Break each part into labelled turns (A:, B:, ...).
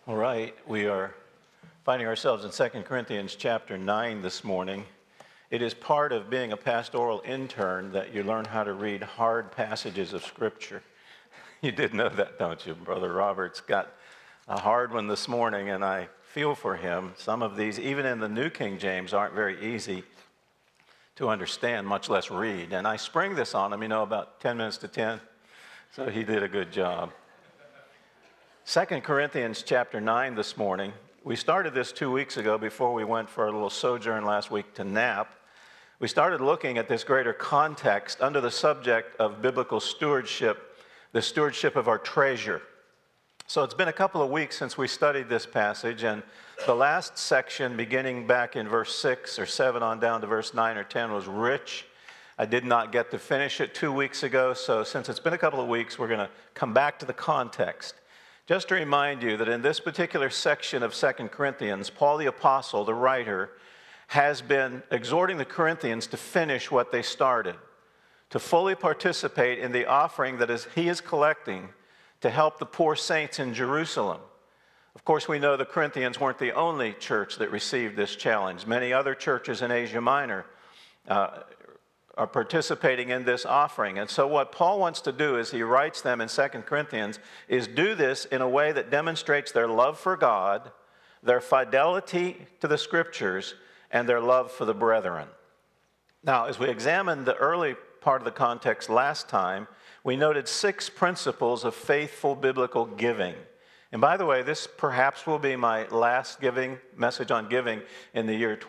A: All right, we are finding ourselves in 2 Corinthians chapter 9 this morning. It is part of being a pastoral intern that you learn how to read hard passages of Scripture. You did know that, don't you? Brother Robert's got a hard one this morning, and I feel for him. Some of these, even in the New King James, aren't very easy to understand, much less read. And I spring this on him, about 10 minutes to 10, so he did a good job. 2 Corinthians chapter 9 this morning. We started this 2 weeks ago before we went for a little sojourn last week to Nap. We started looking at this greater context under the subject of biblical stewardship, the stewardship of our treasure. So it's been a couple of weeks since we studied this passage, and the last section, beginning back in verse 6 or 7 on down to verse 9 or 10, was rich. I did not get to finish it 2 weeks ago, so since it's been a couple of weeks, we're going to come back to the context. Just to remind you that in this particular section of 2 Corinthians, Paul the Apostle, the writer, has been exhorting the Corinthians to finish what they started, to fully participate in the offering that he is collecting to help the poor saints in Jerusalem. Of course, we know the Corinthians weren't the only church that received this challenge. Many other churches in Asia Minor are participating in this offering. And so what Paul wants to do as he writes them in 2 Corinthians is do this in a way that demonstrates their love for God, their fidelity to the Scriptures, and their love for the brethren. Now, as we examined the early part of the context last time, we noted 6 principles of faithful biblical giving. And by the way, this perhaps will be my last message on giving in the year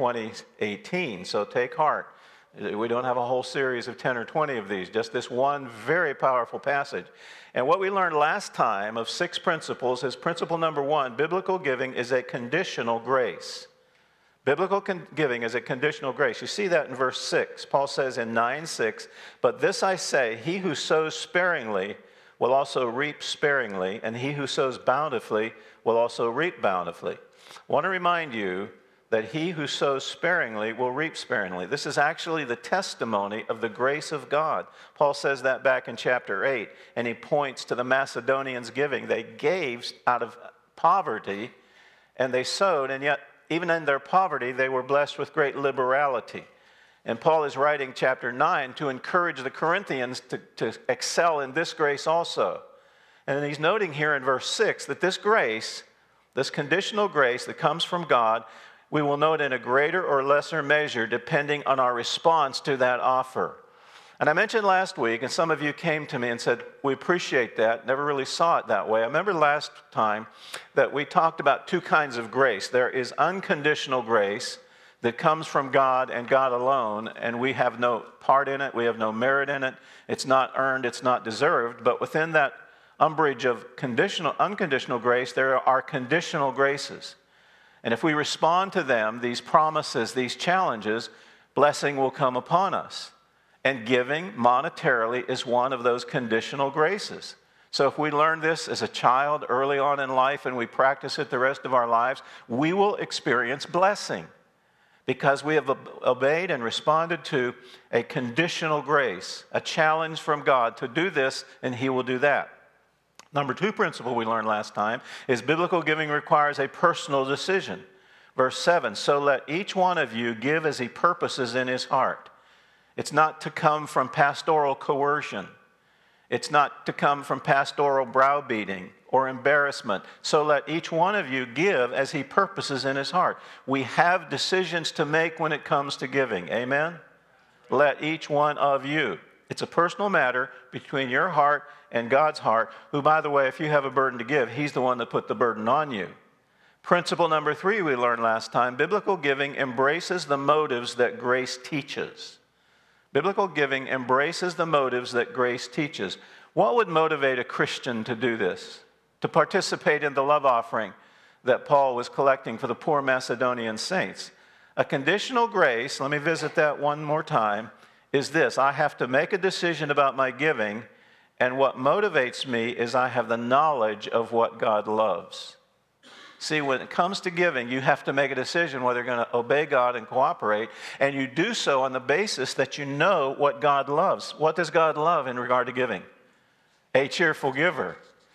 A: 2018, so take heart. We don't have a whole series of 10 or 20 of these, just this one very powerful passage. And what we learned last time of 6 principles is principle number 1, biblical giving is a conditional grace. Biblical giving is a conditional grace. You see that in verse 6. Paul says in 9:6, "But this I say, he who sows sparingly will also reap sparingly, and he who sows bountifully will also reap bountifully." I want to remind you that he who sows sparingly will reap sparingly. This is actually the testimony of the grace of God. Paul says that back in chapter 8, and he points to the Macedonians giving. They gave out of poverty, and they sowed, and yet even in their poverty, they were blessed with great liberality. And Paul is writing chapter 9 to encourage the Corinthians to excel in this grace also. And he's noting here in verse 6 that this grace, this conditional grace that comes from God, we will note in a greater or lesser measure depending on our response to that offer. And I mentioned last week, and some of you came to me and said, we appreciate that, never really saw it that way. I remember last time that we talked about 2 kinds of grace. There is unconditional grace that comes from God and God alone, and we have no part in it, we have no merit in it, it's not earned, it's not deserved. But within that umbrage of unconditional grace, there are conditional graces. And if we respond to them, these promises, these challenges, blessing will come upon us. And giving monetarily is one of those conditional graces. So if we learn this as a child early on in life and we practice it the rest of our lives, we will experience blessing because we have obeyed and responded to a conditional grace, a challenge from God to do this, and He will do that. Number 2 principle we learned last time is biblical giving requires a personal decision. Verse 7, "So let each one of you give as he purposes in his heart." It's not to come from pastoral coercion. It's not to come from pastoral browbeating or embarrassment. So let each one of you give as he purposes in his heart. We have decisions to make when it comes to giving. Amen? Let each one of you. It's a personal matter between your heart and God's heart, who, by the way, if you have a burden to give, He's the one that put the burden on you. Principle number 3 we learned last time, biblical giving embraces the motives that grace teaches. Biblical giving embraces the motives that grace teaches. What would motivate a Christian to do this? To participate in the love offering that Paul was collecting for the poor Macedonian saints? A conditional grace, let me visit that one more time, is this: I have to make a decision about my giving, and what motivates me is I have the knowledge of what God loves. See, when it comes to giving, you have to make a decision whether you're going to obey God and cooperate, and you do so on the basis that you know what God loves. What does God love in regard to giving? A cheerful giver.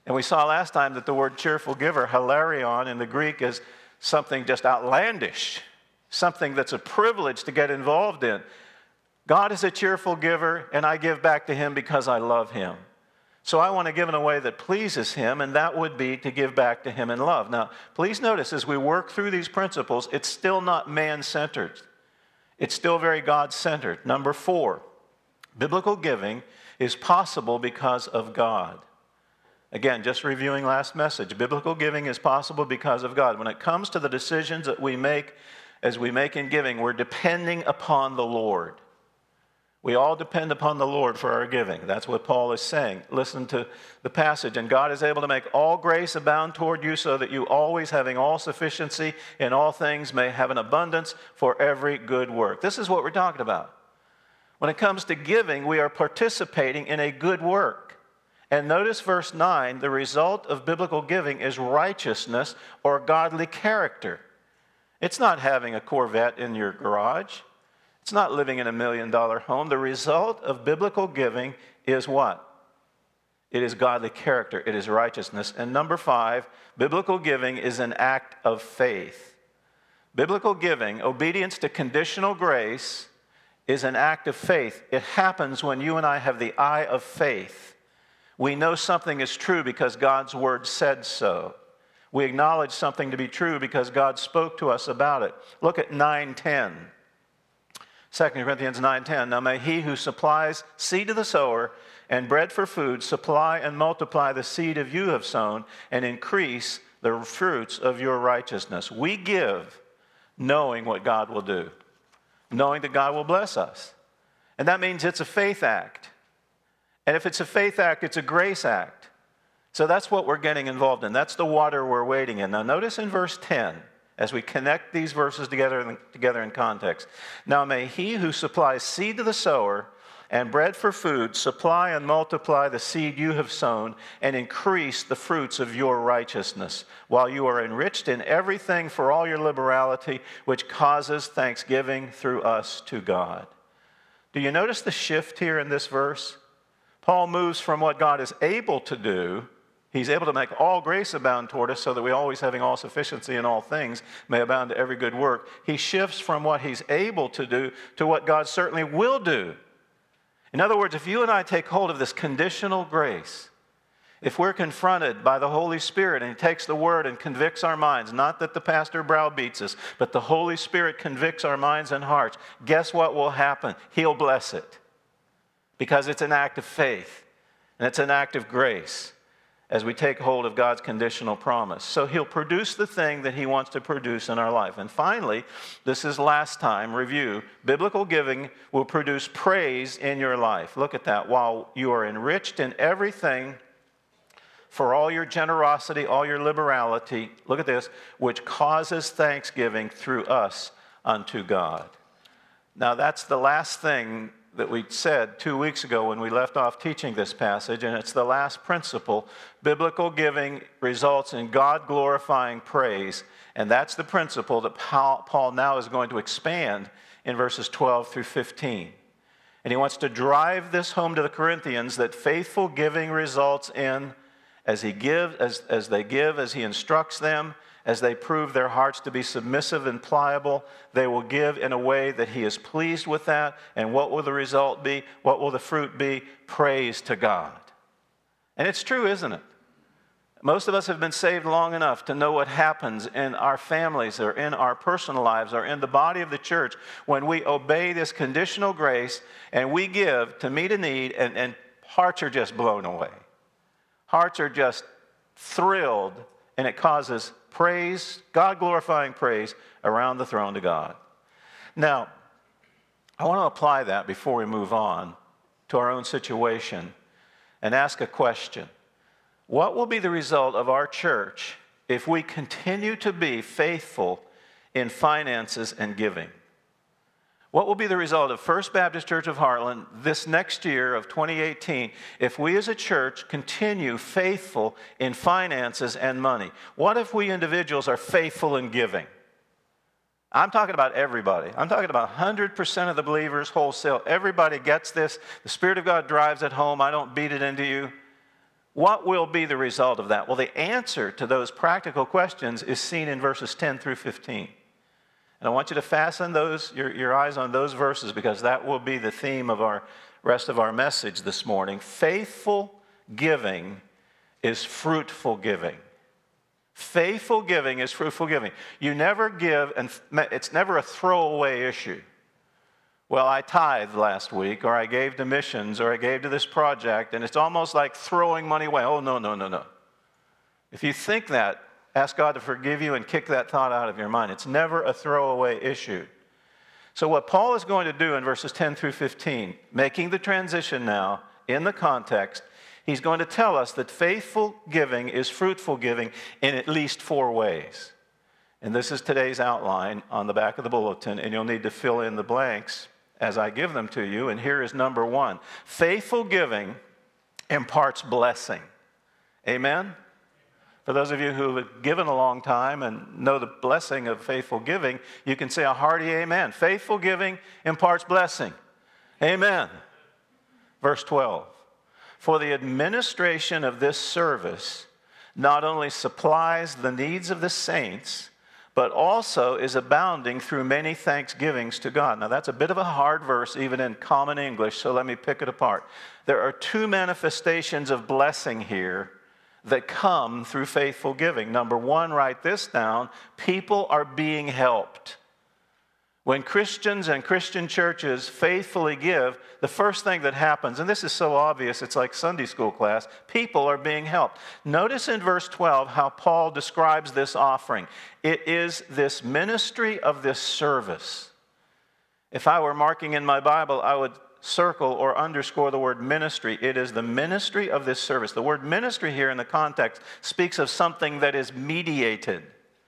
A: And we saw last time that the word cheerful giver, hilarion in the Greek, is something just outlandish, something that's a privilege to get involved in. God is a cheerful giver, and I give back to him because I love him. So I want to give in a way that pleases him, and that would be to give back to him in love. Now, please notice as we work through these principles, it's still not man-centered. It's still very God-centered. Number 4, biblical giving is possible because of God. Again, just reviewing last message, biblical giving is possible because of God. When it comes to the decisions that we make as we make in giving, we're depending upon the Lord. We all depend upon the Lord for our giving. That's what Paul is saying. Listen to the passage. And God is able to make all grace abound toward you so that you always, having all sufficiency in all things, may have an abundance for every good work. This is what we're talking about. When it comes to giving, we are participating in a good work. And notice verse 9, the result of biblical giving is righteousness or godly character. It's not having a Corvette in your garage. It's not living in $1 million home. The result of biblical giving is what? It is godly character. It is righteousness. And number 5, biblical giving is an act of faith. Biblical giving, obedience to conditional grace, is an act of faith. It happens when you and I have the eye of faith. We know something is true because God's word said so. We acknowledge something to be true because God spoke to us about it. Look at 9:10. 2 Corinthians 9:10, now may he who supplies seed to the sower and bread for food supply and multiply the seed of you have sown and increase the fruits of your righteousness. We give knowing what God will do, knowing that God will bless us. And that means it's a faith act. And if it's a faith act, it's a grace act. So that's what we're getting involved in. That's the water we're wading in. Now notice in verse 10, as we connect these verses together in context. Now may he who supplies seed to the sower and bread for food supply and multiply the seed you have sown and increase the fruits of your righteousness, while you are enriched in everything for all your liberality, which causes thanksgiving through us to God. Do you notice the shift here in this verse? Paul moves from what God is able to do. He's able to make all grace abound toward us so that we always, having all sufficiency in all things, may abound to every good work. He shifts from what he's able to do to what God certainly will do. In other words, if you and I take hold of this conditional grace, if we're confronted by the Holy Spirit and he takes the word and convicts our minds, not that the pastor browbeats us, but the Holy Spirit convicts our minds and hearts, guess what will happen? He'll bless it. Because it's an act of faith and it's an act of grace as we take hold of God's conditional promise. So he'll produce the thing that he wants to produce in our life. And finally, this is last time review, biblical giving will produce praise in your life. Look at that. While you are enriched in everything for all your generosity, all your liberality, look at this, which causes thanksgiving through us unto God. Now that's the last thing that we said 2 weeks ago when we left off teaching this passage, and it's the last principle. Biblical giving results in God-glorifying praise, and that's the principle that Paul now is going to expand in verses 12 through 15. And he wants to drive this home to the Corinthians that faithful giving results in, as they give, as he instructs them, as they prove their hearts to be submissive and pliable, they will give in a way that he is pleased with that. And what will the result be? What will the fruit be? Praise to God. And it's true, isn't it? Most of us have been saved long enough to know what happens in our families or in our personal lives or in the body of the church when we obey this conditional grace and we give to meet a need, and hearts are just blown away. Hearts are just thrilled, and it causes praise, God-glorifying praise around the throne to God. Now, I want to apply that before we move on to our own situation and ask a question. What will be the result of our church if we continue to be faithful in finances and giving? What will be the result of First Baptist Church of Heartland this next year of 2018 if we as a church continue faithful in finances and money? What if we individuals are faithful in giving? I'm talking about everybody. I'm talking about 100% of the believers wholesale. Everybody gets this. The Spirit of God drives it home. I don't beat it into you. What will be the result of that? Well, the answer to those practical questions is seen in verses 10 through 15. And I want you to fasten your eyes on those verses, because that will be the theme of our rest of our message this morning. Faithful giving is fruitful giving. Faithful giving is fruitful giving. You never give, and it's never a throwaway issue. Well, I tithed last week, or I gave to missions, or I gave to this project, and it's almost like throwing money away. Oh, no. If you think that, ask God to forgive you and kick that thought out of your mind. It's never a throwaway issue. So what Paul is going to do in verses 10 through 15, making the transition now in the context, he's going to tell us that faithful giving is fruitful giving in at least 4 ways. And this is today's outline on the back of the bulletin, and you'll need to fill in the blanks as I give them to you. And here is number 1. Faithful giving imparts blessing. Amen? For those of you who have given a long time and know the blessing of faithful giving, you can say a hearty amen. Faithful giving imparts blessing. Amen. Verse 12. For the administration of this service not only supplies the needs of the saints, but also is abounding through many thanksgivings to God. Now that's a bit of a hard verse even in common English, so let me pick it apart. There are 2 manifestations of blessing here that come through faithful giving. Number 1, write this down: people are being helped. When Christians and Christian churches faithfully give, the first thing that happens, and this is so obvious, it's like Sunday school class, people are being helped. Notice in verse 12 how Paul describes this offering. It is this ministry of this service. If I were marking in my Bible, I would circle or underscore the word ministry. It is the ministry of this service. The word ministry here in the context speaks of something that is mediated.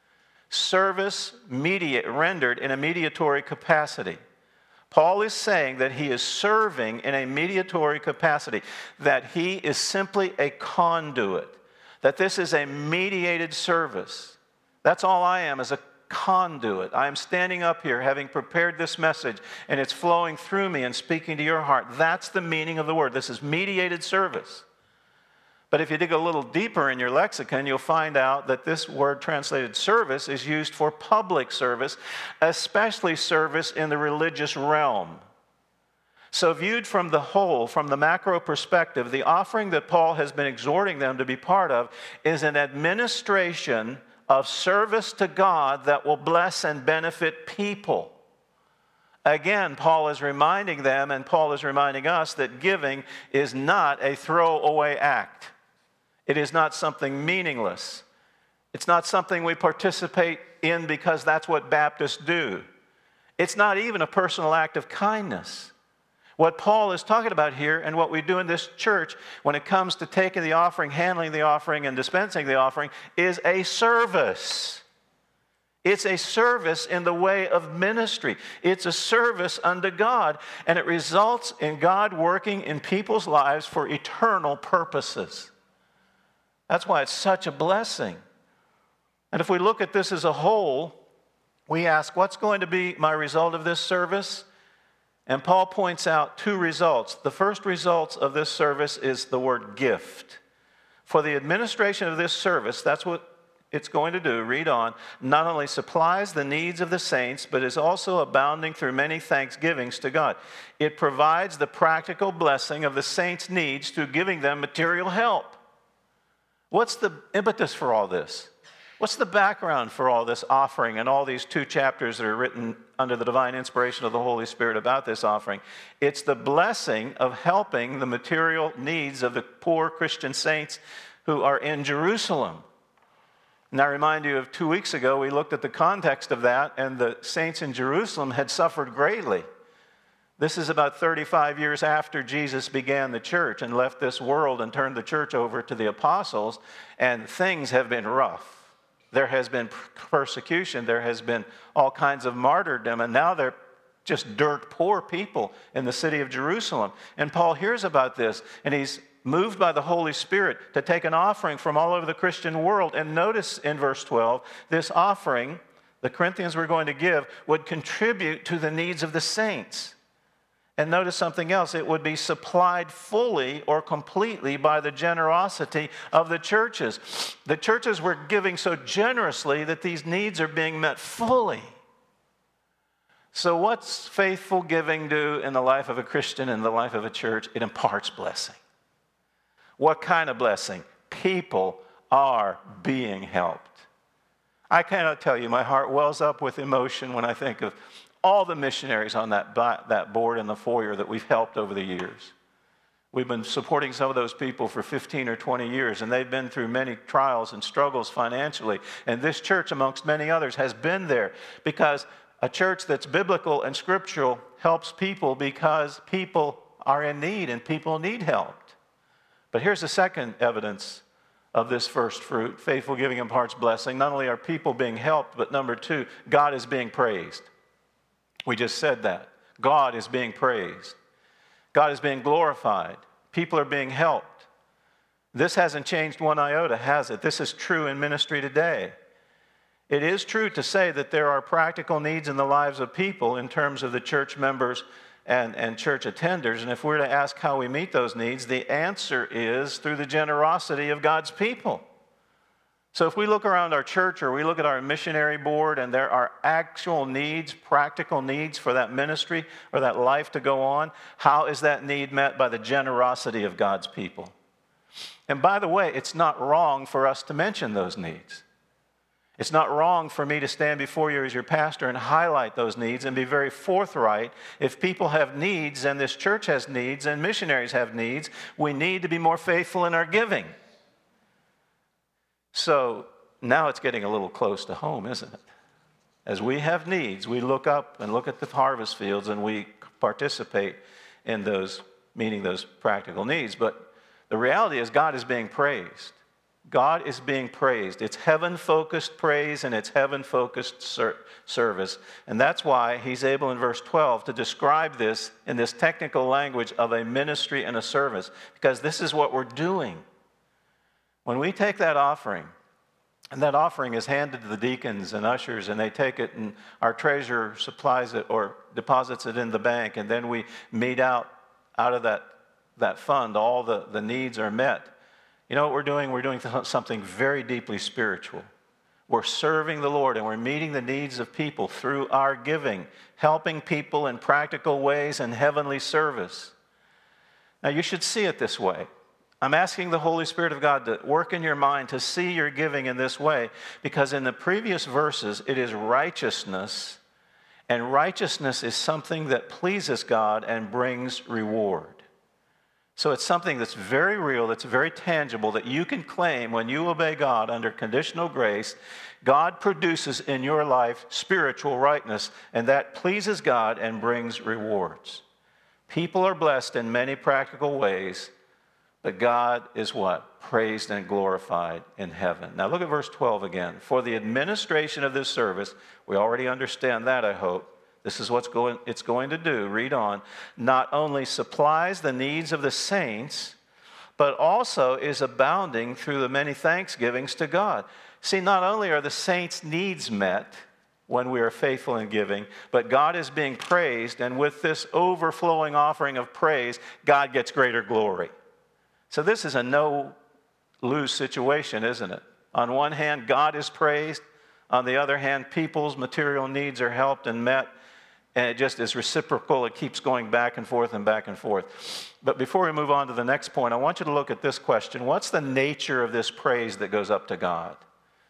A: Service rendered in a mediatory capacity. Paul is saying that he is serving in a mediatory capacity, that he is simply a conduit, that this is a mediated service. That's all I am, is a conduit. I am standing up here having prepared this message, and it's flowing through me and speaking to your heart. That's the meaning of the word. This is mediated service. But if you dig a little deeper in your lexicon, you'll find out that this word translated service is used for public service, especially service in the religious realm. So viewed from the whole, from the macro perspective, the offering that Paul has been exhorting them to be part of is an administration of service to God that will bless and benefit people. Again, Paul is reminding them, and Paul is reminding us, that giving is not a throwaway act. It is not something meaningless. It's not something we participate in because that's what Baptists do. It's not even a personal act of kindness. What Paul is talking about here, and what we do in this church when it comes to taking the offering, handling the offering, and dispensing the offering, is a service. It's a service in the way of ministry. It's a service unto God, and it results in God working in people's lives for eternal purposes. That's why it's such a blessing. And if we look at this as a whole, we ask, what's going to be my result of this service? And Paul points out 2 results. The first result of this service is the word gift. For the administration of this service, that's what it's going to do, read on, not only supplies the needs of the saints, but is also abounding through many thanksgivings to God. It provides the practical blessing of the saints' needs through giving them material help. What's the impetus for all this? What's the background for all this offering and all these 2 chapters that are written under the divine inspiration of the Holy Spirit about this offering? It's the blessing of helping the material needs of the poor Christian saints who are in Jerusalem. And I remind you of 2 weeks ago, we looked at the context of that, and the saints in Jerusalem had suffered greatly. This is about 35 years after Jesus began the church and left this world and turned the church over to the apostles, and things have been rough. There has been persecution, there has been all kinds of martyrdom, and now they're just dirt poor people in the city of Jerusalem. And Paul hears about this, and he's moved by the Holy Spirit to take an offering from all over the Christian world. And notice in verse 12, this offering, the Corinthians were going to give, would contribute to the needs of the saints. And notice something else. It would be supplied fully or completely by the generosity of the churches. The churches were giving so generously that these needs are being met fully. So what's faithful giving do in the life of a Christian, in the life of a church? It imparts blessing. What kind of blessing? People are being helped. I cannot tell you, my heart wells up with emotion when I think of all the missionaries on that board in the foyer that we've helped over the years. We've been supporting some of those people for 15 or 20 years, and they've been through many trials and struggles financially. And this church, amongst many others, has been there because a church that's biblical and scriptural helps people because people are in need and people need help. But here's the second evidence of this first fruit. Faithful giving imparts blessing. Not only are people being helped, but number two, God is being praised. We just said that. God is being praised. God is being glorified. People are being helped. This hasn't changed one iota, has it? This is true in ministry today. It is true to say that there are practical needs in the lives of people in terms of the church members and church attenders. And if we're to ask how we meet those needs, the answer is through the generosity of God's people. So if we look around our church or we look at our missionary board and there are actual needs, practical needs for that ministry or that life to go on, how is that need met? By the generosity of God's people. And by the way, it's not wrong for us to mention those needs. It's not wrong for me to stand before you as your pastor and highlight those needs and be very forthright. If people have needs and this church has needs and missionaries have needs, we need to be more faithful in our giving. So now it's getting a little close to home, isn't it? As we have needs, we look up and look at the harvest fields and we participate in those, meeting those practical needs. But the reality is God is being praised. God is being praised. It's heaven-focused praise and it's heaven-focused service. And that's why he's able in verse 12 to describe this in this technical language of a ministry and a service, because this is what we're doing. When we take that offering, and that offering is handed to the deacons and ushers, and they take it, and our treasurer supplies it or deposits it in the bank, and then we meet out of that fund, all the needs are met. You know what we're doing? We're doing something very deeply spiritual. We're serving the Lord, and we're meeting the needs of people through our giving, helping people in practical ways and heavenly service. Now, you should see it this way. I'm asking the Holy Spirit of God to work in your mind to see your giving in this way, because in the previous verses, it is righteousness, and righteousness is something that pleases God and brings reward. So it's something that's very real, that's very tangible, that you can claim when you obey God under conditional grace. God produces in your life spiritual rightness, and that pleases God and brings rewards. People are blessed in many practical ways, but God is what? Praised and glorified in heaven. Now look at verse 12 again. For the administration of this service, we already understand that, I hope. This is what it's going to do. Read on. Not only supplies the needs of the saints, but also is abounding through the many thanksgivings to God. See, not only are the saints' needs met when we are faithful in giving, but God is being praised, and with this overflowing offering of praise, God gets greater glory. So this is a no-lose situation, isn't it? On one hand, God is praised. On the other hand, people's material needs are helped and met. And it just is reciprocal. It keeps going back and forth and back and forth. But before we move on to the next point, I want you to look at this question. What's the nature of this praise that goes up to God?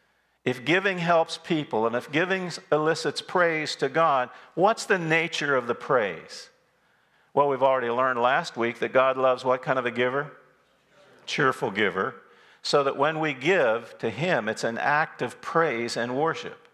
A: If giving helps people and if giving elicits praise to God, what's the nature of the praise? Well, we've already learned last week that God loves what kind of a giver? Cheerful giver. So that when we give to Him, it's an act of praise and worship.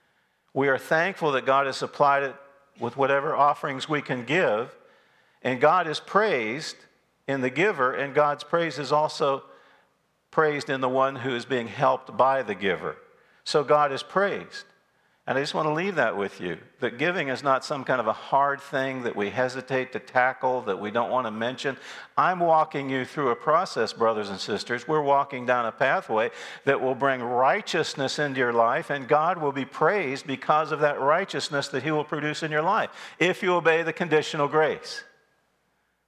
A: We are thankful that God has supplied it with whatever offerings we can give, and God is praised in the giver, and God's praise is also praised in the one who is being helped by the giver. So God is praised. And I just want to leave that with you, that giving is not some kind of a hard thing that we hesitate to tackle, that we don't want to mention. I'm walking you through a process, brothers and sisters. We're walking down a pathway that will bring righteousness into your life, and God will be praised because of that righteousness that He will produce in your life, if you obey the conditional grace.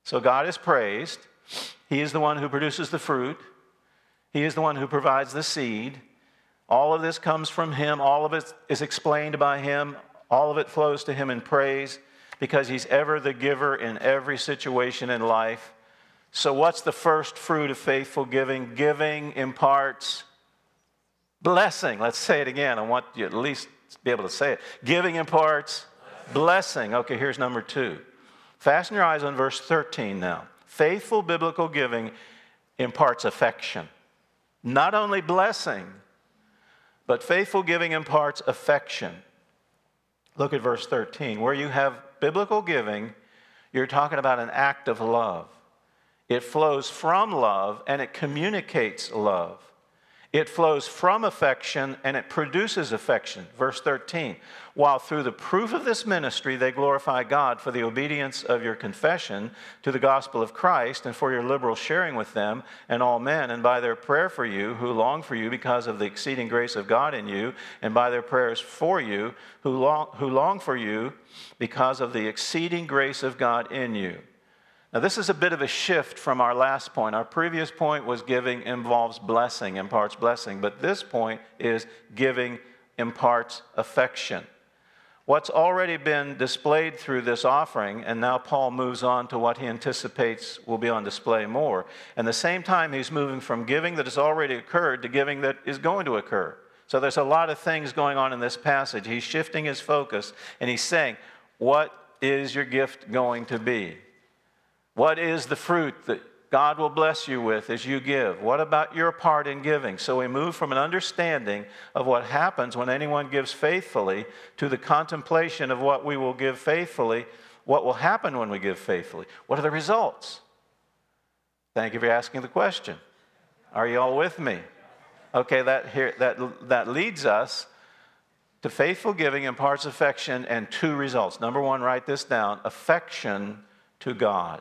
A: So God is praised. He is the one who produces the fruit. He is the one who provides the seed. All of this comes from Him. All of it is explained by Him. All of it flows to Him in praise because He's ever the giver in every situation in life. So what's the first fruit of faithful giving? Giving imparts blessing. Let's say it again. I want you at least to be able to say it. Giving imparts blessing. Okay, here's number 2. Fasten your eyes on verse 13 now. Faithful biblical giving imparts affection. Not only blessing, but faithful giving imparts affection. Look at verse 13. Where you have biblical giving, you're talking about an act of love. It flows from love and it communicates love. It flows from affection and it produces affection. Verse 13, while through the proof of this ministry they glorify God for the obedience of your confession to the gospel of Christ and for your liberal sharing with them and all men, and by their prayer for you who long for you because of the exceeding grace of God in you, and by their prayers for you who long for you because of the exceeding grace of God in you. Now, this is a bit of a shift from our last point. Our previous point was giving involves blessing, imparts blessing. But this point is giving imparts affection. What's already been displayed through this offering, and now Paul moves on to what he anticipates will be on display more. And at the same time, he's moving from giving that has already occurred to giving that is going to occur. So there's a lot of things going on in this passage. He's shifting his focus, and he's saying, what is your gift going to be? What is the fruit that God will bless you with as you give? What about your part in giving? So we move from an understanding of what happens when anyone gives faithfully to the contemplation of what we will give faithfully, what will happen when we give faithfully. What are the results? Thank you for asking the question. Are you all with me? Okay, that leads us to faithful giving imparts affection and 2 results. Number 1, write this down, affection to God.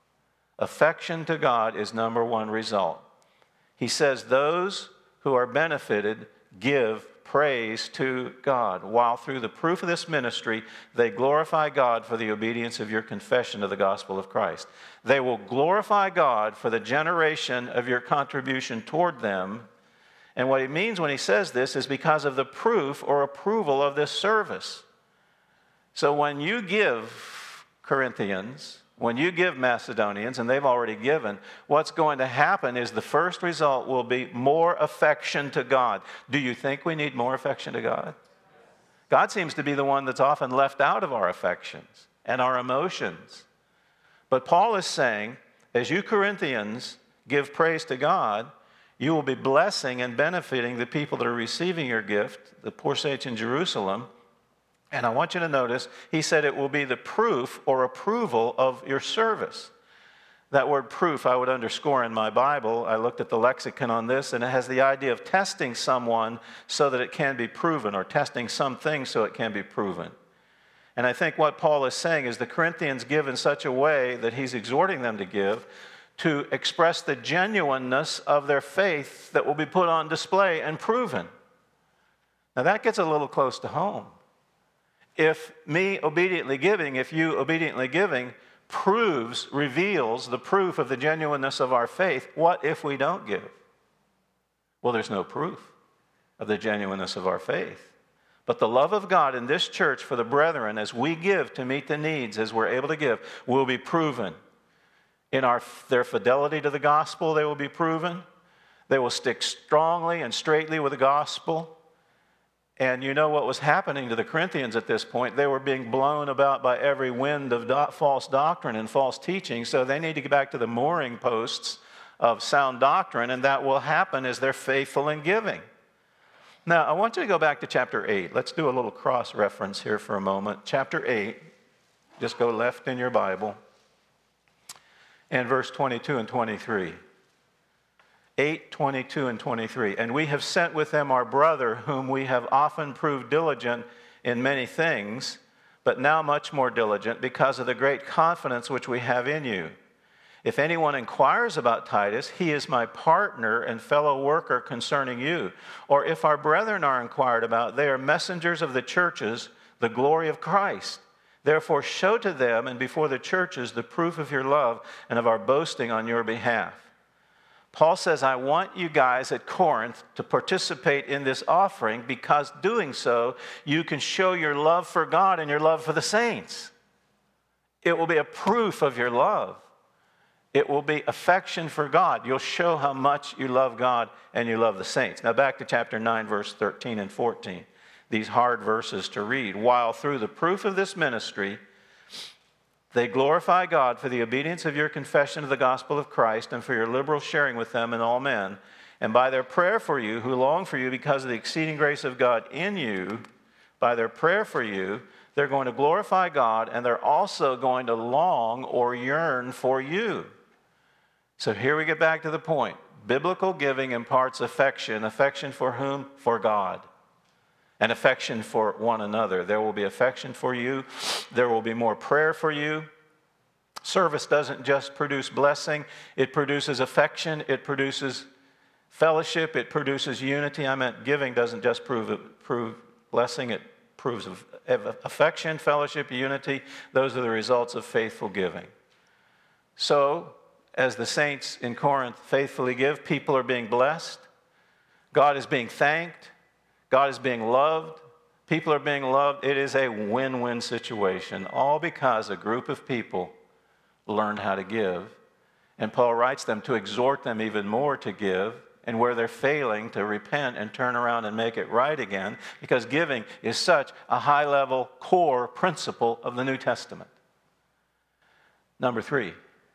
A: Affection to God is number 1 result. He says those who are benefited give praise to God, while through the proof of this ministry they glorify God for the obedience of your confession of the gospel of Christ. They will glorify God for the generation of your contribution toward them. And what he means when he says this is because of the proof or approval of this service. So when you give Corinthians, when you give Macedonians, and they've already given, what's going to happen is the first result will be more affection to God. Do you think we need more affection to God? God seems to be the one that's often left out of our affections and our emotions. But Paul is saying, as you Corinthians give praise to God, you will be blessing and benefiting the people that are receiving your gift, the poor saints in Jerusalem. And I want you to notice, he said it will be the proof or approval of your service. That word proof I would underscore in my Bible. I looked at the lexicon on this, and it has the idea of testing someone so that it can be proven, or testing something so it can be proven. And I think what Paul is saying is the Corinthians give in such a way that he's exhorting them to give to express the genuineness of their faith that will be put on display and proven. Now that gets a little close to home. If you obediently giving reveals the proof of the genuineness of our faith, what if we don't give? Well, there's no proof of the genuineness of our faith. But the love of God in this church for the brethren as we give to meet the needs, as we're able to give, will be proven. In their fidelity to the gospel, they will be proven. They will stick strongly and straightly with the gospel. And you know what was happening to the Corinthians at this point? They were being blown about by every wind of false doctrine and false teaching, so they need to get back to the mooring posts of sound doctrine, and that will happen as they're faithful in giving. Now, I want you to go back to chapter 8. Let's do a little cross-reference here for a moment. Chapter 8, just go left in your Bible, and verse 22 and 23. 8, 22, and 23. And we have sent with them our brother, whom we have often proved diligent in many things, but now much more diligent because of the great confidence which we have in you. If anyone inquires about Titus, he is my partner and fellow worker concerning you. Or if our brethren are inquired about, they are messengers of the churches, the glory of Christ. Therefore, show to them and before the churches the proof of your love and of our boasting on your behalf. Paul says, I want you guys at Corinth to participate in this offering because doing so, you can show your love for God and your love for the saints. It will be a proof of your love. It will be affection for God. You'll show how much you love God and you love the saints. Now back to chapter 9, verse 13 and 14. These hard verses to read. While through the proof of this ministry, they glorify God for the obedience of your confession of the gospel of Christ and for your liberal sharing with them and all men. And by their prayer for you, who long for you because of the exceeding grace of God in you, by their prayer for you, they're going to glorify God, and they're also going to long or yearn for you. So here we get back to the point. Biblical giving imparts affection. Affection for whom? For God. And affection for one another. There will be affection for you. There will be more prayer for you. Service doesn't just produce blessing. It produces affection. It produces fellowship. It produces unity. I meant giving doesn't just prove blessing. It proves affection, fellowship, unity. Those are the results of faithful giving. So, as the saints in Corinth faithfully give, people are being blessed. God is being thanked. God is being loved. People are being loved. It is a win-win situation, all because a group of people learned how to give. And Paul writes them to exhort them even more to give, and where they're failing, to repent and turn around and make it right again, because giving is such a high-level core principle of the New Testament. Number 3,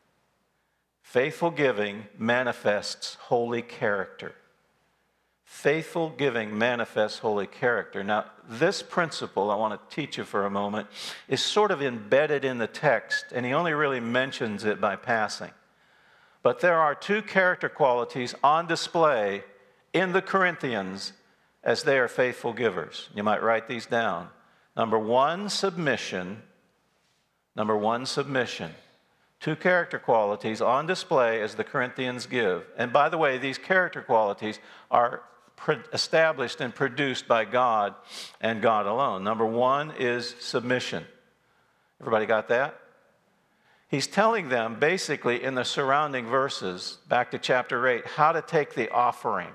A: faithful giving manifests holy character. Faithful giving manifests holy character. Now, this principle I want to teach you for a moment is sort of embedded in the text, and he only really mentions it by passing. But there are 2 character qualities on display in the Corinthians as they are faithful givers. You might write these down. Number 1, submission. Number 1, submission. 2 character qualities on display as the Corinthians give. And by the way, these character qualities are established and produced by God and God alone. Number 1 is submission. Everybody got that? He's telling them basically in the surrounding verses, back to chapter 8, how to take the offering.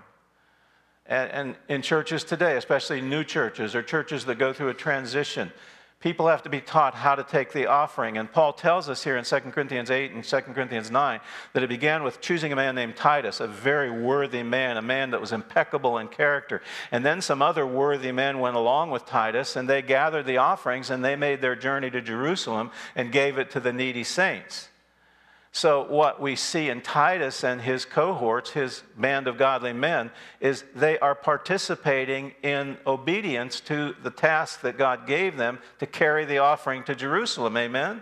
A: And in churches today, especially new churches or churches that go through a transition, people have to be taught how to take the offering. And Paul tells us here in 2 Corinthians 8 and 2 Corinthians 9 that it began with choosing a man named Titus, a very worthy man, a man that was impeccable in character. And then some other worthy men went along with Titus, and they gathered the offerings, and they made their journey to Jerusalem and gave it to the needy saints. So what we see in Titus and his cohorts, his band of godly men, is they are participating in obedience to the task that God gave them to carry the offering to Jerusalem. Amen?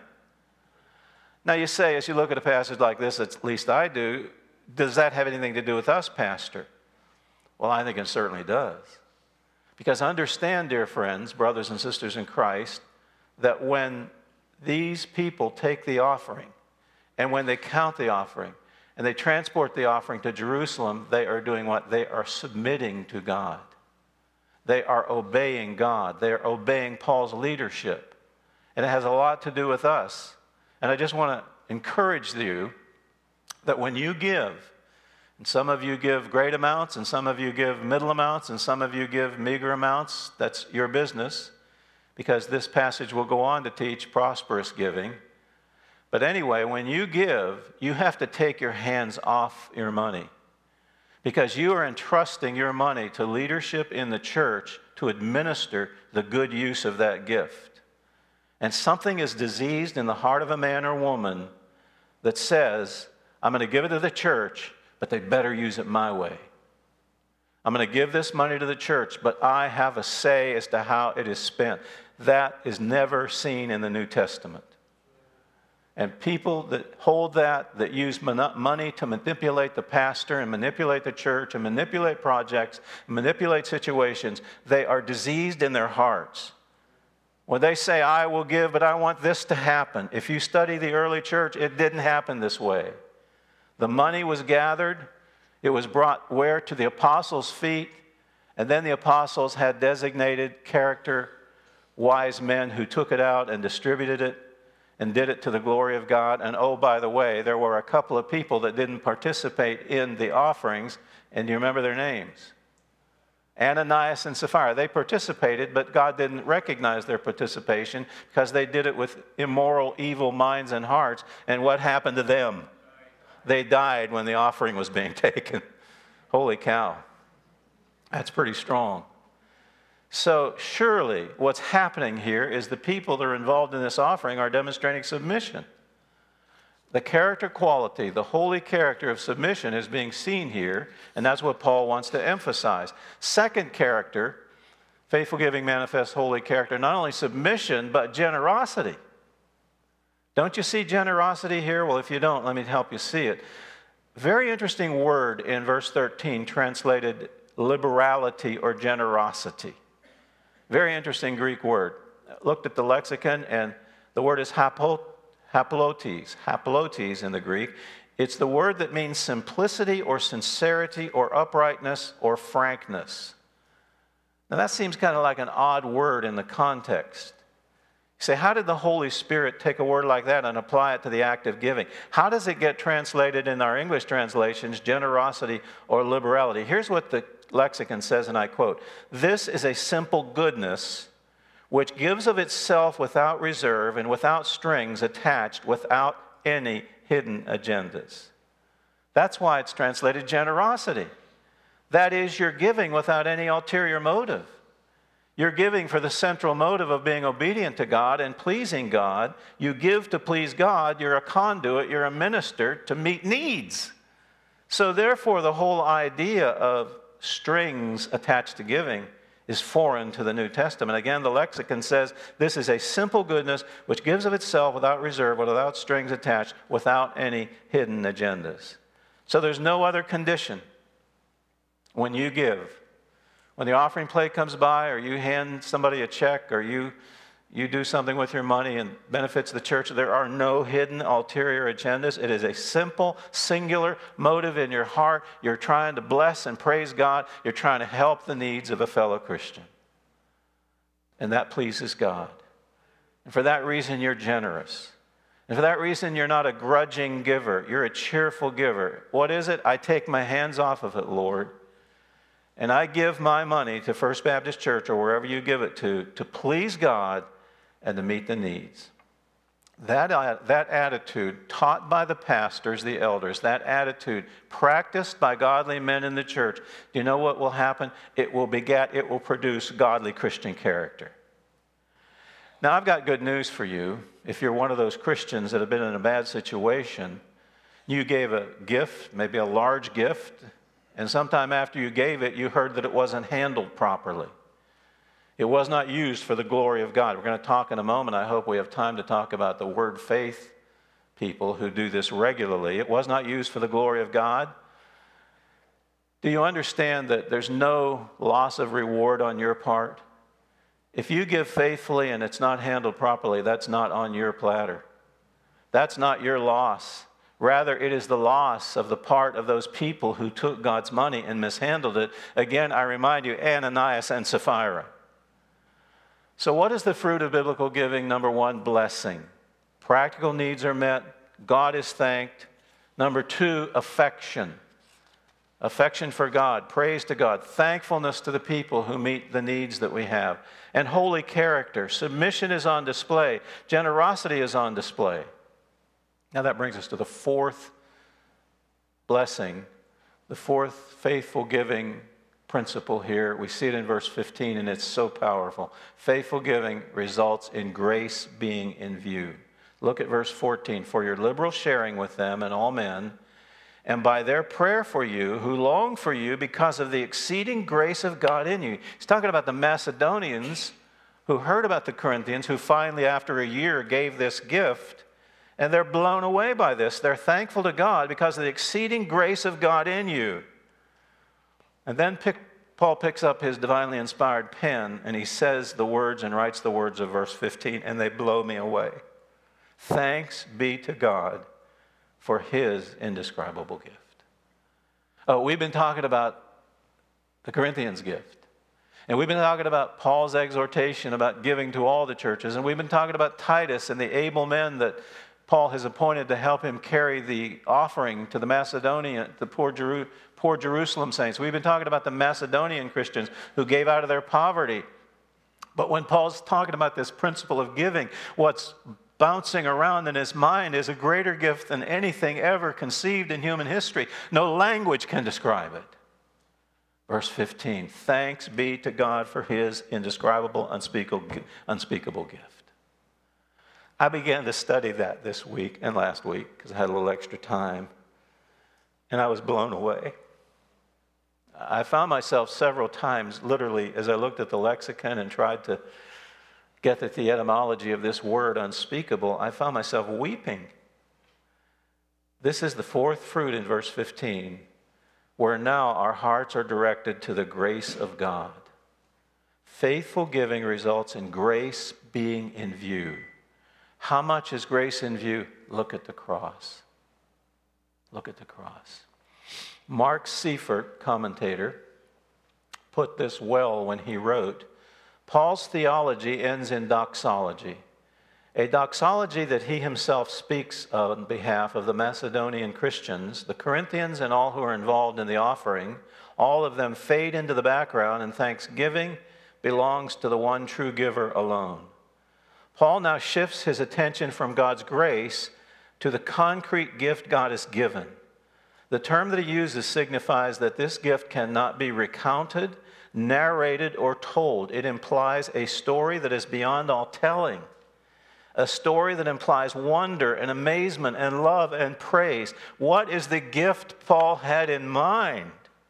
A: Now you say, as you look at a passage like this, at least I do, does that have anything to do with us, Pastor? Well, I think it certainly does. Because understand, dear friends, brothers and sisters in Christ, that when these people take the offering, and when they count the offering and they transport the offering to Jerusalem, they are doing what? They are submitting to God. They are obeying God. They are obeying Paul's leadership. And it has a lot to do with us. And I just want to encourage you that when you give, and some of you give great amounts, and some of you give middle amounts, and some of you give meager amounts, that's your business, because this passage will go on to teach prosperous giving. But anyway, when you give, you have to take your hands off your money, because you are entrusting your money to leadership in the church to administer the good use of that gift. And something is diseased in the heart of a man or woman that says, I'm going to give it to the church, but they better use it my way. I'm going to give this money to the church, but I have a say as to how it is spent. That is never seen in the New Testament. And people that hold that use money to manipulate the pastor and manipulate the church and manipulate projects, and manipulate situations, they are diseased in their hearts. When they say, I will give, but I want this to happen. If you study the early church, it didn't happen this way. The money was gathered. It was brought where? To the apostles' feet. And then the apostles had designated character wise men who took it out and distributed it and did it to the glory of God. And oh, by the way, there were a couple of people that didn't participate in the offerings, and you remember their names? Ananias and Sapphira. They participated, but God didn't recognize their participation because they did it with immoral, evil minds and hearts. And what happened to them? They died when the offering was being taken. Holy cow. That's pretty strong. So surely what's happening here is the people that are involved in this offering are demonstrating submission. The character quality, the holy character of submission is being seen here, and that's what Paul wants to emphasize. Second character, faithful giving manifests holy character, not only submission, but generosity. Don't you see generosity here? Well, if you don't, let me help you see it. Very interesting word in verse 13, translated liberality or generosity. Very interesting Greek word. Looked at the lexicon, and the word is haplotes in the Greek. It's the word that means simplicity or sincerity or uprightness or frankness. Now that seems kind of like an odd word in the context. You say, how did the Holy Spirit take a word like that and apply it to the act of giving? How does it get translated in our English translations, generosity or liberality? Here's what the lexicon says, and I quote, "This is a simple goodness which gives of itself without reserve and without strings attached, without any hidden agendas." That's why it's translated generosity. That is, you're giving without any ulterior motive. You're giving for the central motive of being obedient to God and pleasing God. You give to please God. You're a conduit. You're a minister to meet needs. So therefore, the whole idea of strings attached to giving is foreign to the New Testament. Again, the lexicon says this is a simple goodness which gives of itself without reserve, without strings attached, without any hidden agendas. So there's no other condition when you give. When the offering plate comes by, or you hand somebody a check, or you do something with your money and benefits the church, there are no hidden ulterior agendas. It is a simple, singular motive in your heart. You're trying to bless and praise God. You're trying to help the needs of a fellow Christian. And that pleases God. And for that reason, you're generous. And for that reason, you're not a grudging giver. You're a cheerful giver. What is it? I take my hands off of it, Lord, and I give my money to First Baptist Church or wherever you give it to please God and to meet the needs. That attitude taught by the pastors, the elders, that attitude practiced by godly men in the church, do you know what will happen? It will produce godly Christian character. Now, I've got good news for you. If you're one of those Christians that have been in a bad situation, you gave a gift, maybe a large gift, and sometime after you gave it, you heard that it wasn't handled properly. It was not used for the glory of God. We're going to talk in a moment. I hope we have time to talk about the Word Faith people who do this regularly. It was not used for the glory of God. Do you understand that there's no loss of reward on your part? If you give faithfully and it's not handled properly, that's not on your platter. That's not your loss. Rather, it is the loss of the part of those people who took God's money and mishandled it. Again, I remind you, Ananias and Sapphira. So what is the fruit of biblical giving? Number one, blessing. Practical needs are met. God is thanked. Number two, affection. Affection for God, praise to God, thankfulness to the people who meet the needs that we have. And holy character. Submission is on display. Generosity is on display. Now that brings us to the fourth blessing, the fourth faithful giving principle here. We see it in verse 15, and it's so powerful. Faithful giving results in grace being in view. Look at verse 14. For your liberal sharing with them and all men, and by their prayer for you, who long for you because of the exceeding grace of God in you. He's talking about the Macedonians who heard about the Corinthians, who finally, after a year, gave this gift. And they're blown away by this. They're thankful to God because of the exceeding grace of God in you. And then Paul picks up his divinely inspired pen and he says the words and writes the words of verse 15, and they blow me away. Thanks be to God for his indescribable gift. Oh, we've been talking about the Corinthians' gift. And we've been talking about Paul's exhortation about giving to all the churches. And we've been talking about Titus and the able men that Paul has appointed to help him carry the offering to the Macedonian, the poor Jerusalem saints. We've been talking about the Macedonian Christians who gave out of their poverty. But when Paul's talking about this principle of giving, what's bouncing around in his mind is a greater gift than anything ever conceived in human history. No language can describe it. Verse 15, thanks be to God for his indescribable, unspeakable gift. I began to study that this week and last week because I had a little extra time, and I was blown away. I found myself several times, literally, as I looked at the lexicon and tried to get at the etymology of this word unspeakable, I found myself weeping. This is the fourth fruit in verse 15, where now our hearts are directed to the grace of God. Faithful giving results in grace being in view. How much is grace in view? Look at the cross. Look at the cross. Mark Seifert, commentator, put this well when he wrote, Paul's theology ends in doxology, a doxology that he himself speaks on behalf of the Macedonian Christians. The Corinthians and all who are involved in the offering, all of them fade into the background, and thanksgiving belongs to the one true giver alone. Paul now shifts his attention from God's grace to the concrete gift God has given. The term that he uses signifies that this gift cannot be recounted, narrated, or told. It implies a story that is beyond all telling, a story that implies wonder and amazement and love and praise. What is the gift Paul had in mind?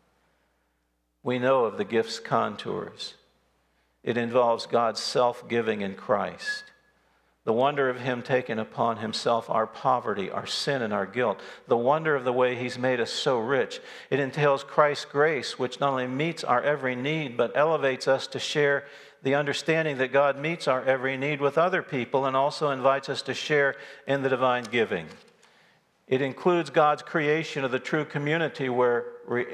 A: We know of the gift's contours. It involves God's self-giving in Christ. The wonder of him taking upon himself our poverty, our sin, and our guilt. The wonder of the way he's made us so rich. It entails Christ's grace, which not only meets our every need, but elevates us to share the understanding that God meets our every need with other people and also invites us to share in the divine giving. It includes God's creation of the true community where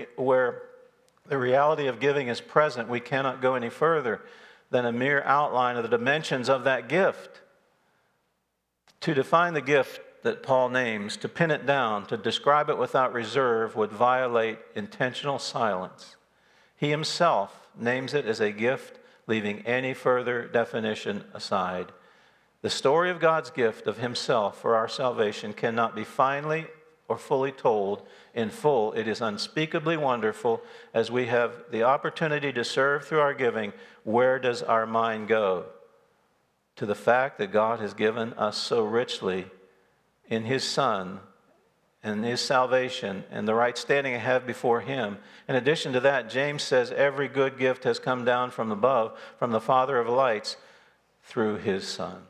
A: the reality of giving is present. We cannot go any further than a mere outline of the dimensions of that gift. To define the gift that Paul names, to pin it down, to describe it without reserve would violate intentional silence. He himself names it as a gift, leaving any further definition aside. The story of God's gift of himself for our salvation cannot be finally or fully told in full. It is unspeakably wonderful. As we have the opportunity to serve through our giving, where does our mind go? To the fact that God has given us so richly in his Son and his salvation and the right standing I have before him. In addition to that, James says every good gift has come down from above, from the Father of lights, through his Son.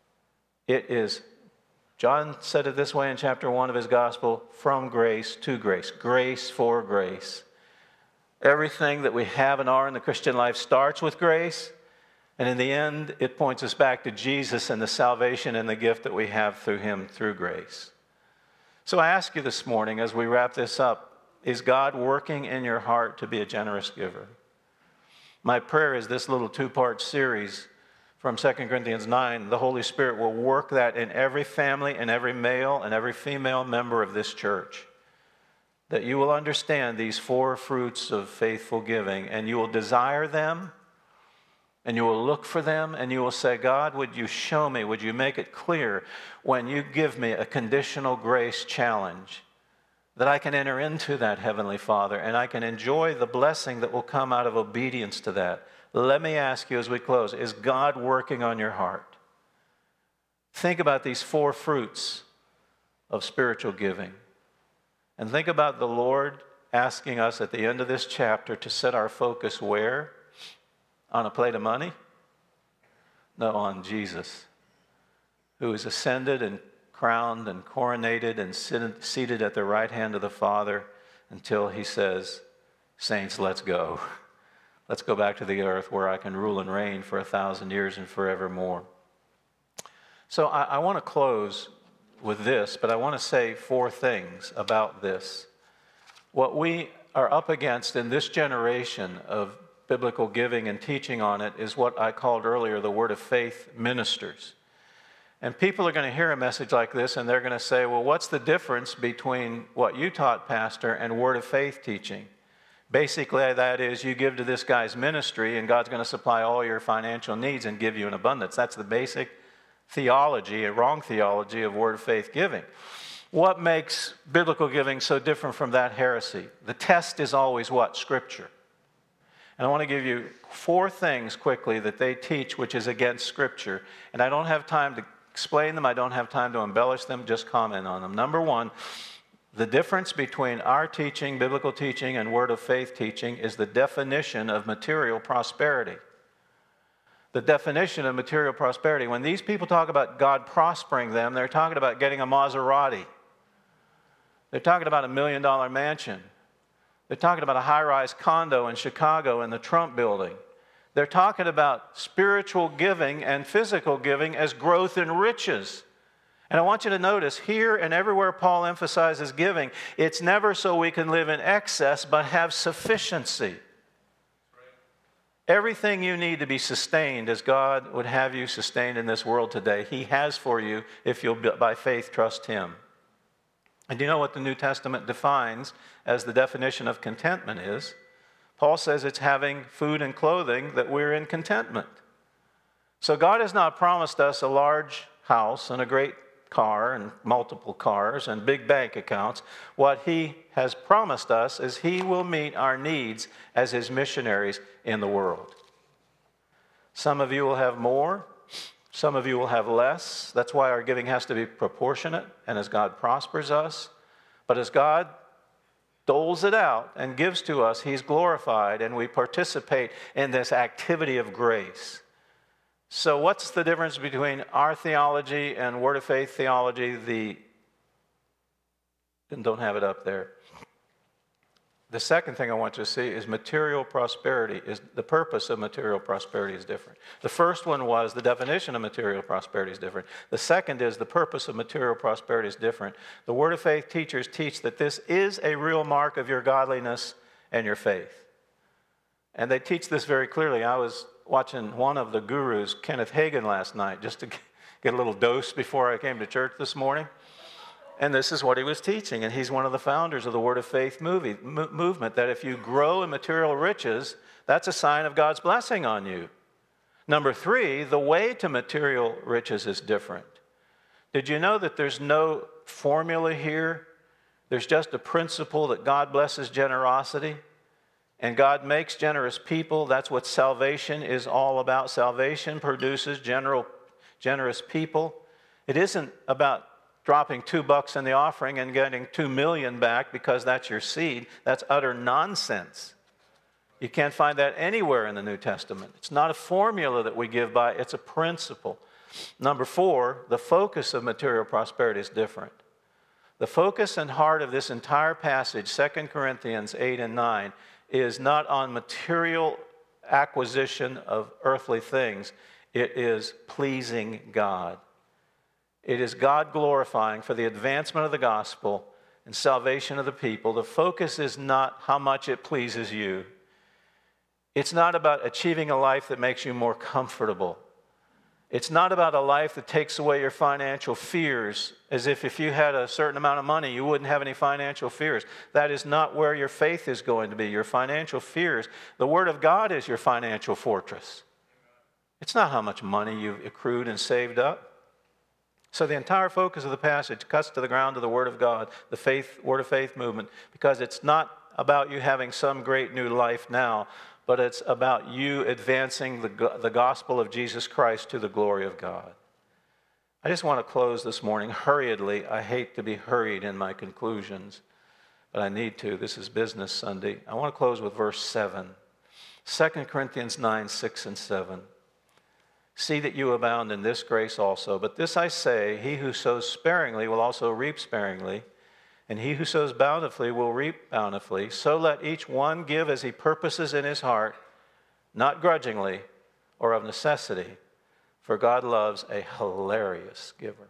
A: It is, John said it this way in chapter 1 of his gospel, from grace to grace, grace for grace. Everything that we have and are in the Christian life starts with grace. And in the end, it points us back to Jesus and the salvation and the gift that we have through him through grace. So I ask you this morning as we wrap this up, is God working in your heart to be a generous giver? My prayer is this little two-part series from 2 Corinthians 9, the Holy Spirit will work that in every family and every male and every female member of this church. That you will understand these four fruits of faithful giving and you will desire them. And you will look for them and you will say, God, would you show me, would you make it clear when you give me a conditional grace challenge that I can enter into that, Heavenly Father, and I can enjoy the blessing that will come out of obedience to that. Let me ask you as we close, is God working on your heart? Think about these four fruits of spiritual giving. And think about the Lord asking us at the end of this chapter to set our focus where? On a plate of money? No, on Jesus, who is ascended and crowned and coronated and seated at the right hand of the Father until he says, saints, let's go. Let's go back to the earth where I can rule and reign for 1,000 years and forevermore. So I want to close with this, but I want to say four things about this. What we are up against in this generation of biblical giving and teaching on it is what I called earlier the Word of Faith ministers. And people are going to hear a message like this and they're going to say, well, what's the difference between what you taught, Pastor, and Word of Faith teaching? Basically, that is, you give to this guy's ministry and God's going to supply all your financial needs and give you an abundance. That's the basic theology, a wrong theology of Word of Faith giving. What makes biblical giving so different from that heresy? The test is always what? Scripture. And I want to give you 4 things quickly that they teach which is against Scripture. And I don't have time to explain them. I don't have time to embellish them. Just comment on them. Number 1, the difference between our teaching, biblical teaching, and Word of Faith teaching is the definition of material prosperity. The definition of material prosperity. When these people talk about God prospering them, they're talking about getting a Maserati. They're talking about $1 million mansion. They're talking about a high-rise condo in Chicago in the Trump building. They're talking about spiritual giving and physical giving as growth in riches. And I want you to notice here and everywhere Paul emphasizes giving, it's never so we can live in excess, but have sufficiency. Everything you need to be sustained as God would have you sustained in this world today, He has for you if you'll by faith trust Him. And do you know what the New Testament defines as the definition of contentment is? Paul says it's having food and clothing that we're in contentment. So God has not promised us a large house and a great car and multiple cars and big bank accounts. What He has promised us is He will meet our needs as His missionaries in the world. Some of you will have more. Some of you will have less. That's why our giving has to be proportionate and as God prospers us. But as God doles it out and gives to us, He's glorified and we participate in this activity of grace. So what's the difference between our theology and Word of Faith theology? Don't have it up there. The second thing I want you to see is material prosperity. The purpose of material prosperity is different. The first one was the definition of material prosperity is different. The second is the purpose of material prosperity is different. The Word of Faith teachers teach that this is a real mark of your godliness and your faith. And they teach this very clearly. I was watching one of the gurus, Kenneth Hagin, last night, just to get a little dose before I came to church this morning. And this is what he was teaching. And he's one of the founders of the Word of Faith movement, that if you grow in material riches, that's a sign of God's blessing on you. Number 3, the way to material riches is different. Did you know that there's no formula here? There's just a principle that God blesses generosity. And God makes generous people. That's what salvation is all about. Salvation produces generous people. It isn't about dropping $2 in the offering and getting $2 million back because that's your seed. That's utter nonsense. You can't find that anywhere in the New Testament. It's not a formula that we give by, it's a principle. Number 4, the focus of material prosperity is different. The focus and heart of this entire passage, 2 Corinthians 8 and 9, is not on material acquisition of earthly things. It is pleasing God. It is God glorifying for the advancement of the gospel and salvation of the people. The focus is not how much it pleases you. It's not about achieving a life that makes you more comfortable. It's not about a life that takes away your financial fears, as if you had a certain amount of money, you wouldn't have any financial fears. That is not where your faith is going to be, your financial fears. The Word of God is your financial fortress. It's not how much money you've accrued and saved up. So the entire focus of the passage cuts to the ground of the Word of God, the Word of Faith movement, because it's not about you having some great new life now, but it's about you advancing the gospel of Jesus Christ to the glory of God. I just want to close this morning hurriedly. I hate to be hurried in my conclusions, but I need to. This is Business Sunday. I want to close with verse 7. 2 Corinthians 9, 6 and 7. See that you abound in this grace also. But this I say, he who sows sparingly will also reap sparingly, and he who sows bountifully will reap bountifully. So let each one give as he purposes in his heart, not grudgingly or of necessity, for God loves a hilarious giver.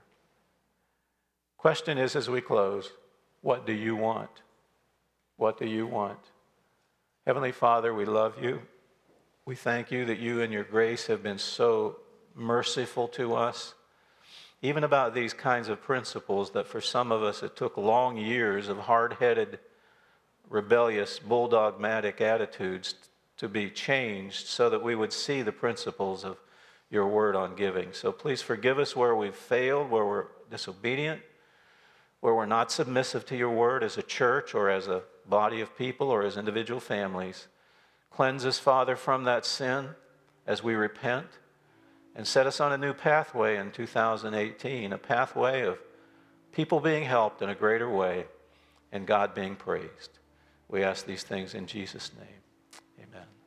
A: Question is, as we close, what do you want? What do you want? Heavenly Father, we love you. We thank you that you and your grace have been so merciful to us, even about these kinds of principles that for some of us it took long years of hard-headed, rebellious, bulldogmatic attitudes to be changed so that we would see the principles of your word on giving. So please forgive us where we've failed, where we're disobedient, where we're not submissive to your word as a church or as a body of people or as individual families. Cleanse us, Father, from that sin as we repent, and set us on a new pathway in 2018, a pathway of people being helped in a greater way and God being praised. We ask these things in Jesus' name. Amen.